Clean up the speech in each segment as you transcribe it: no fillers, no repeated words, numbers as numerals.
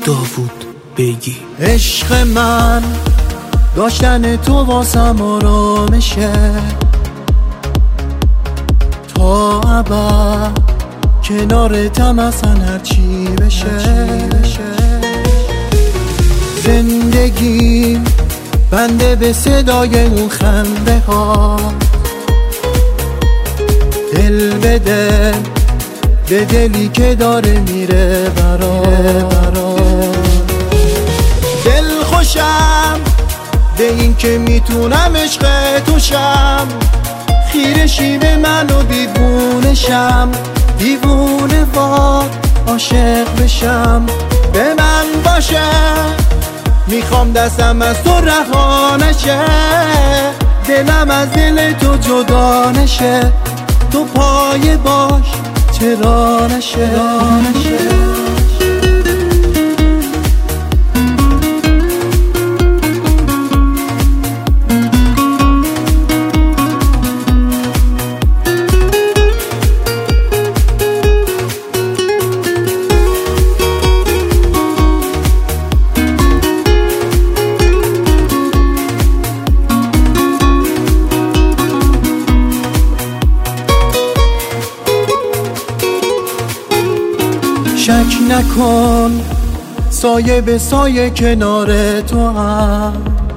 داوود بیگی. عشق من داشتن تو واسم آرامشه، تا ابد کنارتم اصلا هرچی بشه. زندگیم بنده به صدای اون خنده ها، دل به دل به دلی که داره میره برا. دل خوشم به این که میتونم عشق توشم، خیرشی به من و دیوونشم، دیوونه وار عاشق بشم. به من باشه میخوام دستم از تو رها نشه، دلم از دل تو جدا نشه، تو پای باش چرا نشه. شک نکن سایه به سایه کنار تو هم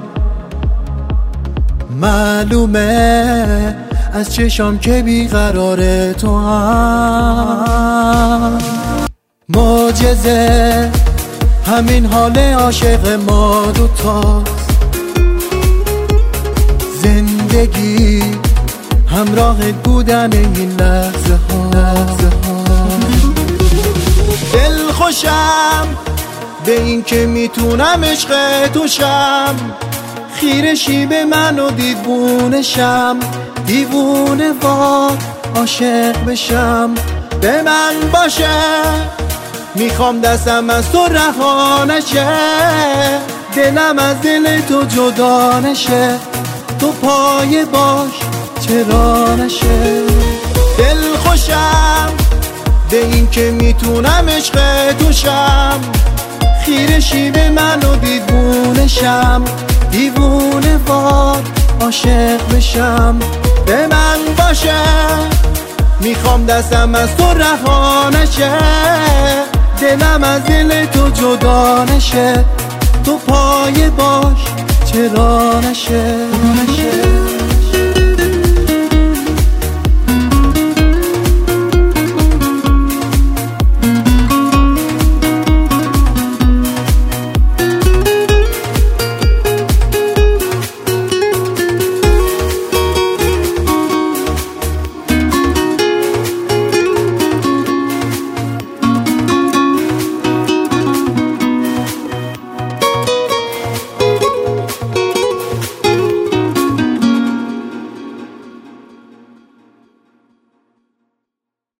معلومه، از چشام که بیقرار تو هم معجزه، همین حال عاشق ما دوتاست. زندگی همراه بودن این لحظه ها. دل خوشم به این که میتونم عشق توشم، خیرشی به من و دیوونشم، دیوونه وار عاشق بشم. به من باشه میخوام دستم از تو رها نشه، دلم از دل تو جدا نشه، تو پای باش چرا نشه. دل خوشم به این که میتونم عشق توشم، خیرشی به من و دیوونشم، دیوونه وار عاشق بشم. به من باشه میخوام دستم از تو رها نشه، دلم از دل تو جدا نشه، تو پای باش چرا نشه.